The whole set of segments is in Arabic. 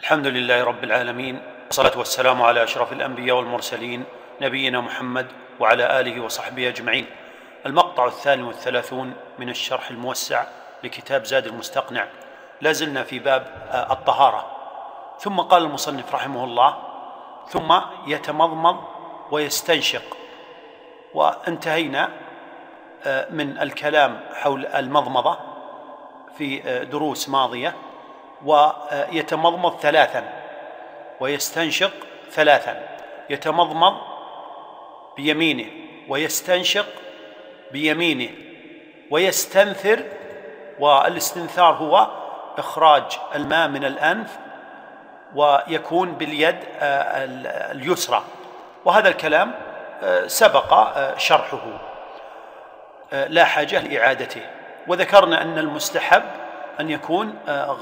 الحمد لله رب العالمين، والصلاة والسلام على أشرف الأنبياء والمرسلين نبينا محمد وعلى آله وصحبه أجمعين. المقطع 32 من الشرح الموسع لكتاب زاد المستقنع. لازلنا في باب الطهارة. ثم قال المصنف رحمه الله: ثم يتمضمض ويستنشق. وانتهينا من الكلام حول المضمضة في دروس ماضية. ويتمضمض 3 ويستنشق 3، يتمضمض بيمينه ويستنشق بيمينه ويستنثر. والاستنثار هو إخراج الماء من الأنف، ويكون باليد اليسرى، وهذا الكلام سبق شرحه لا حاجة لإعادته. وذكرنا أن المستحب أن يكون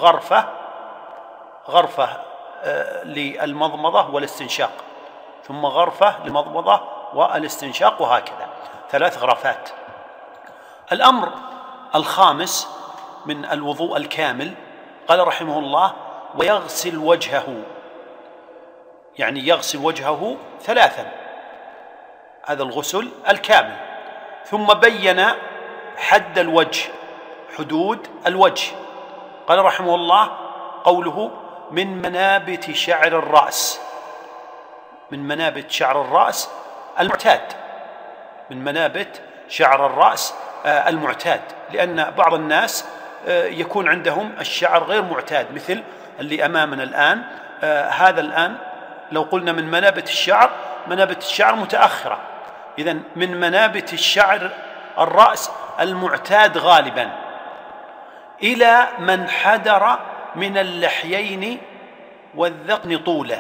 غرفة للمضمضة والاستنشاق، ثم غرفة للمضمضة والاستنشاق، وهكذا 3 غرفات. الأمر الخامس من الوضوء الكامل، قال رحمه الله: ويغسل وجهه، يعني يغسل وجهه 3، هذا الغسل الكامل. ثم بين حد الوجه، حدود الوجه. قال رحمه الله: قوله من منابت شعر الرأس، من منابت شعر الرأس المعتاد، من منابت شعر الرأس المعتاد، لأن بعض الناس يكون عندهم الشعر غير معتاد، مثل اللي أمامنا الآن. هذا الآن لو قلنا من منابت الشعر، منابت الشعر متأخرة، إذن من منابت الشعر الرأس المعتاد غالبا، إلى من حدر من اللحيين والذقن طولا،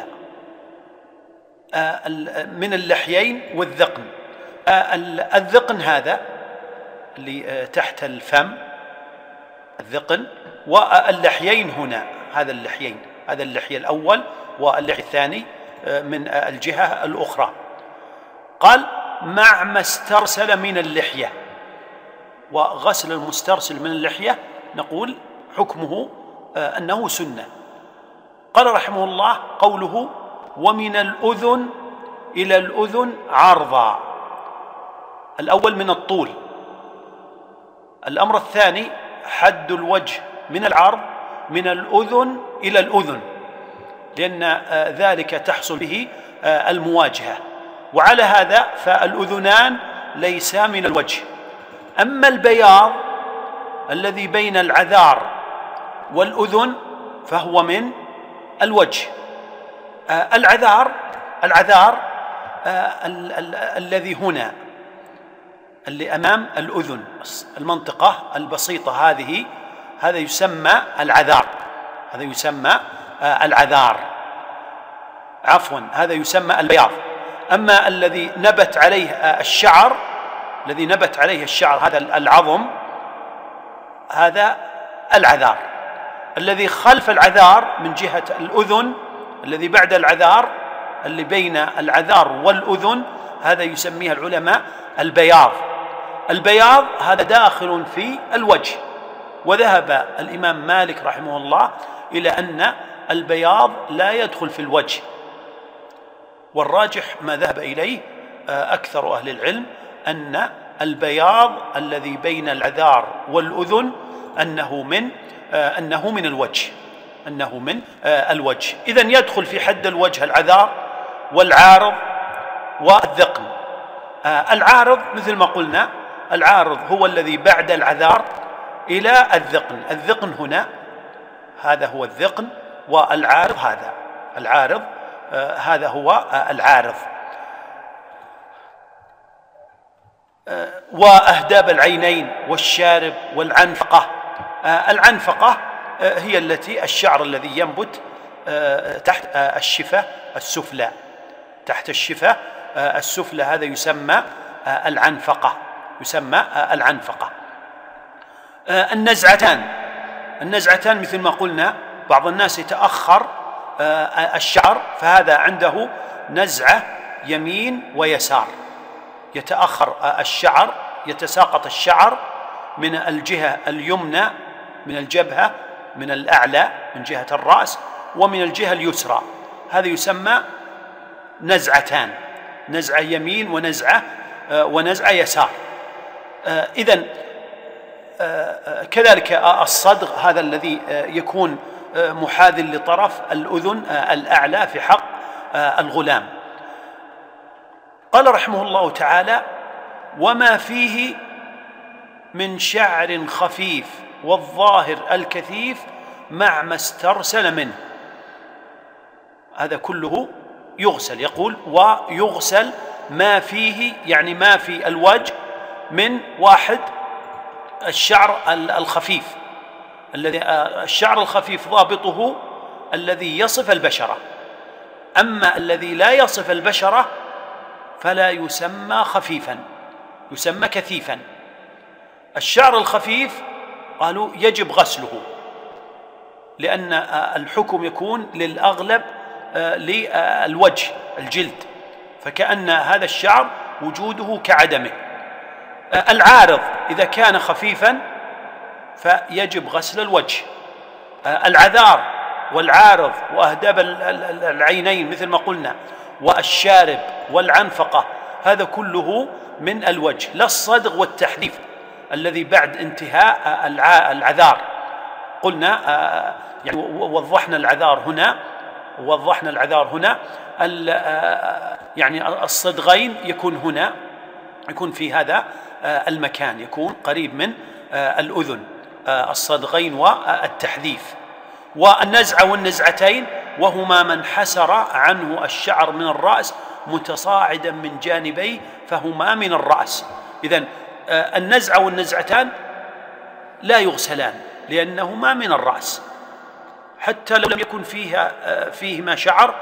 من اللحيين والذقن. الذقن هذا اللي تحت الفم، الذقن، واللحيين هنا، هذا اللحيين، هذا اللحية الأول واللحية الثاني من الجهة الأخرى. قال: مع ما استرسل من اللحية. وغسل المسترسل من اللحية نقول حكمه أنه سنة. قال رحمه الله: قوله ومن الأذن إلى الأذن عرضا، الأول من الطول. الأمر الثاني حد الوجه من العرض من الأذن إلى الأذن، لأن ذلك تحصل به المواجهة. وعلى هذا فالأذنان ليسا من الوجه. أما البياض الذي بين العذار والأذن فهو من الوجه. العذار الذي هنا، اللي أمام الأذن، المنطقة البسيطة هذه، هذا يسمى العذار، هذا يسمى العذار، عفوا هذا يسمى البياض. أما الذي نبت عليه الشعر، الذي نبت عليه الشعر، هذا العظم، هذا العذار. الذي خلف العذار من جهة الأذن، الذي بعد العذار، اللي بين العذار والأذن، هذا يسميه العلماء البياض. البياض هذا داخل في الوجه. وذهب الإمام مالك رحمه الله إلى أن البياض لا يدخل في الوجه، والراجح ما ذهب إليه أكثر أهل العلم أن البياض الذي بين العذار والأذن أنه من الوجه، أنه من الوجه. إذن يدخل في حد الوجه العذار والعارض والذقن. العارض مثل ما قلنا، العارض هو الذي بعد العذار إلى الذقن. الذقن هنا، هذا هو الذقن، والعارض هذا، العارض هذا هو العارض. وأهداب العينين والشارب والعنفقة. العنفقة هي الشعر الذي ينبت تحت الشفة السفلى، تحت الشفة السفلى، هذا يسمى العنفقة، يسمى العنفقة. النزعتان مثل ما قلنا، بعض الناس يتأخر الشعر، فهذا عنده نزعة يمين ويسار، يتأخر الشعر، يتساقط الشعر من الجهة اليمنى من الجبهة، من الأعلى من جهة الرأس، ومن الجهة اليسرى، هذا يسمى نزعتان، نزعة يمين ونزعة يسار. إذن كذلك الصدغ، هذا الذي يكون محاذ لطرف الأذن الأعلى في حق الغلام. قال رحمه الله تعالى: وما فيه من شعر خفيف والظاهر الكثيف مع ما استرسل منه. هذا كله يغسل. يقول: ويغسل ما فيه، يعني ما في الوجه من واحد الشعر الخفيف، الذي الشعر الخفيف ضابطه الذي يصف البشرة، أما الذي لا يصف البشرة فلا يسمى خفيفا، يسمى كثيفا. الشعر الخفيف قالوا يجب غسله، لأن الحكم يكون للأغلب للوجه الجلد، فكأن هذا الشعر وجوده كعدمه. العارض إذا كان خفيفا فيجب غسل الوجه. العذار والعارض وأهداب العينين مثل ما قلنا، والشارب والعنفقة، هذا كله من الوجه، لا الصدغ والتحديث الذي بعد انتهاء العذار. قلنا يعني وضحنا العذار هنا يعني الصدغين يكون في هذا المكان، يكون قريب من الأذن، الصدغين والتحديث. والنزعة والنزعتين وهما من حسر عنه الشعر من الرأس متصاعدا من جانبيه فهما من الرأس. إذن النزعة والنزعتان لا يغسلان لأنهما من الرأس، حتى لو لم يكن فيهما شعر،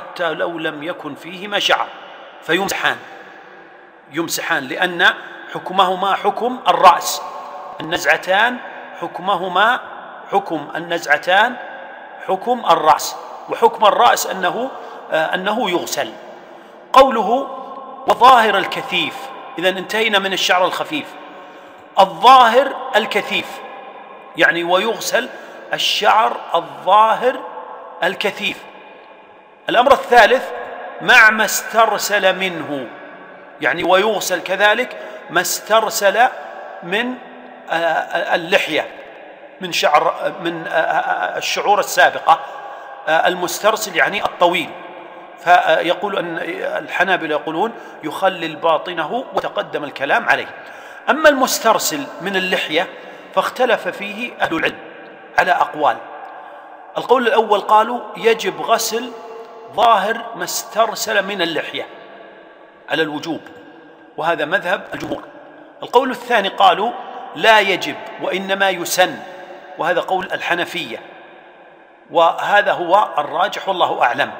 فيمسحان لأن حكمهما حكم الرأس. النزعتان حكمهما حكم النزعتان حكم الرأس، وحكم الرأس أنه يغسل. قوله وظاهر الكثيف، إذن انتهينا من الشعر الخفيف. الظاهر الكثيف يعني ويغسل الشعر الظاهر الكثيف. الأمر الثالث مع ما استرسل منه، يعني ويغسل كذلك ما استرسل من اللحية، من الشعور السابقة. المسترسل يعني الطويل، فيقول أن الحنابلة يقولون يخلل باطنه، وتقدم الكلام عليه. أما المسترسل من اللحية فاختلف فيه أهل العلم على أقوال. القول الأول قالوا يجب غسل ظاهر ما استرسل من اللحية على الوجوب، وهذا مذهب الجمهور. القول الثاني قالوا لا يجب وإنما يسن، وهذا قول الحنفية، وهذا هو الراجح والله أعلم.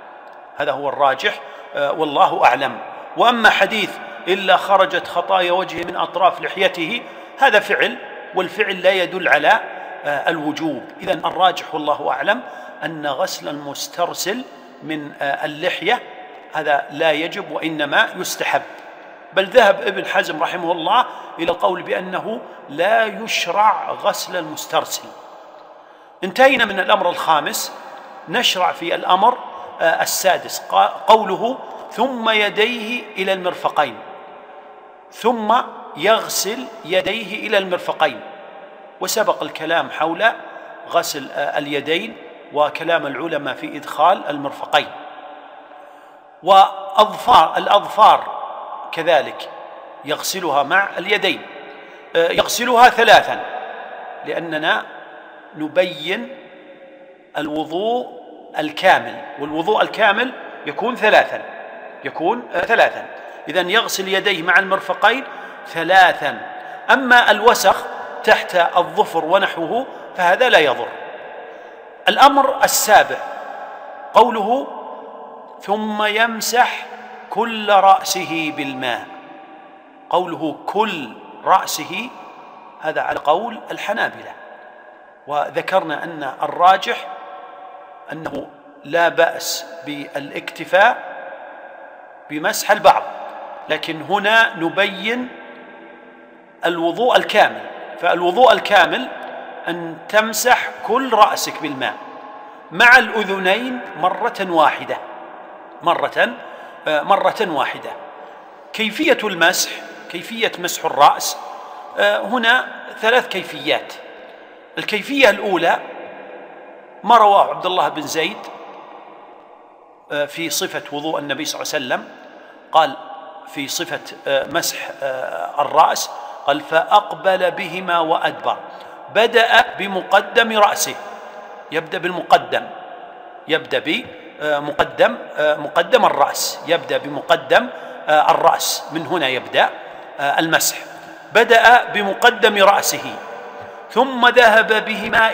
والله أعلم. وأما حديث إلا خرجت خطايا وجهه من أطراف لحيته، هذا فعل، والفعل لا يدل على الوجوب. إذن الراجح والله أعلم أن غسل المسترسل من اللحية هذا لا يجب وإنما يستحب. بل ذهب ابن حزم رحمه الله إلى القول بأنه لا يشرع غسل المسترسل. انتهينا من الأمر الخامس، نشرع في الأمر السادس. قوله ثم يديه إلى المرفقين، ثم يغسل يديه إلى المرفقين. وسبق الكلام حول غسل اليدين وكلام العلماء في إدخال المرفقين. الأظفار كذلك يغسلها مع اليدين، يغسلها ثلاثا، لأننا نبين الوضوء الكامل، والوضوء الكامل يكون ثلاثا. إذن يغسل يديه مع المرفقين ثلاثا. أما الوسخ تحت الظفر ونحوه فهذا لا يضر. الأمر السابع قوله ثم يمسح كل رأسه بالماء. قوله كل رأسه هذا على قول الحنابلة، وذكرنا أن الراجح أنه لا بأس بالاكتفاء بمسح البعض، لكن هنا نبين الوضوء الكامل. فالوضوء الكامل أن تمسح كل رأسك بالماء، مع الأذنين مرة واحدة. كيفية المسح، كيفية مسح الرأس، هنا 3 كيفيات. الكيفية الأولى ما رواه عبد الله بن زيد في صفة وضوء النبي صلى الله عليه وسلم، قال في صفة مسح الرأس، قال فأقبل بهما وأدبر، بدأ بمقدم رأسه، يبدأ بمقدم الرأس، يبدأ بمقدم الرأس، من هنا يبدأ المسح. بدأ بمقدم رأسه ثم ذهب بهما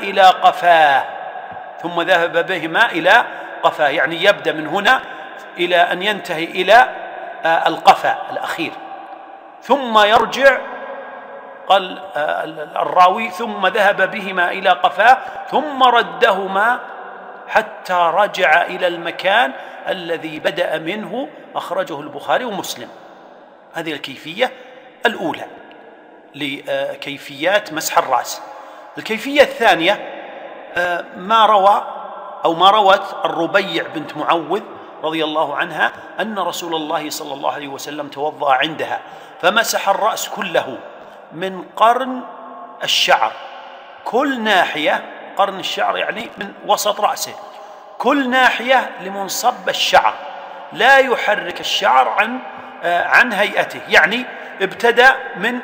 إلى قفاه، يعني يبدأ من هنا إلى أن ينتهي إلى القفا الأخير، ثم يرجع، قال الراوي ثم ذهب بهما إلى قفاه ثم ردهما حتى رجع إلى المكان الذي بدأ منه، أخرجه البخاري ومسلم. هذه الكيفية الأولى لكيفيات مسح الرأس. الكيفية الثانية ما روت الربيع بنت معوذ رضي الله عنها أن رسول الله صلى الله عليه وسلم توضأ عندها فمسح الرأس كله من قرن الشعر، كل ناحية، قرن الشعر يعني من وسط رأسه، كل ناحية لمنصب الشعر، لا يحرك الشعر عن هيئته، يعني ابتدأ من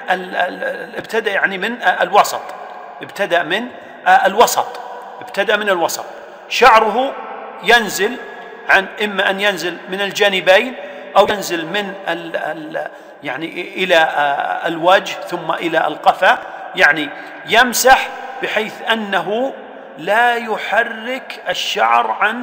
الوسط، شعره ينزل إما أن ينزل من الجانبين أو ينزل من يعني إلى الوجه ثم إلى القفا، يعني يمسح بحيث أنه لا يحرك الشعر عن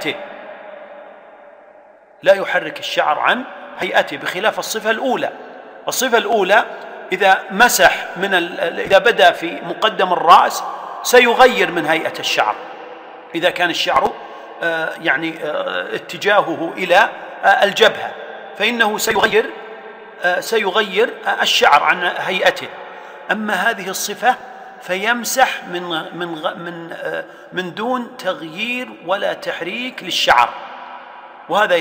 هيئته، بخلاف الصفة الأولى إذا مسح إذا بدأ في مقدم الرأس سيغير من هيئة الشعر، إذا كان الشعر يعني اتجاهه إلى الجبهة فإنه سيغير الشعر عن هيئته. أما هذه الصفة فيمسح من دون تغيير ولا تحريك للشعر، وهذا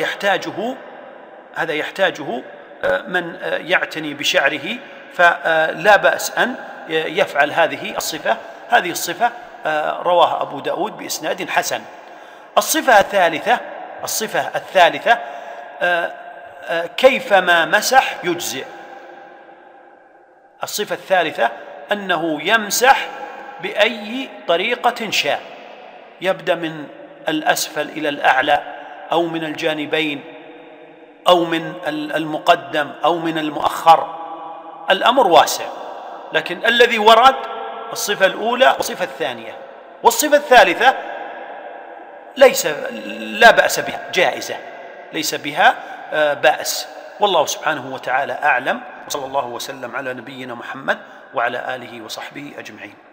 يحتاجه من يعتني بشعره، فلا بأس أن يفعل هذه الصفة. رواها أبو داود بإسناد حسن. الصفة الثالثة كيفما مسح يجزئ. الصفة الثالثة أنه يمسح بأي طريقة شاء، يبدأ من الأسفل إلى الأعلى أو من الجانبين أو من المقدم أو من المؤخر، الأمر واسع، لكن الذي ورد الصفة الأولى والصفة الثانية، والصفة الثالثة لا بأس بها، جائزة، ليس بها بأس. والله سبحانه وتعالى أعلم، وصلى الله وسلم على نبينا محمد وعلى آله وصحبه أجمعين.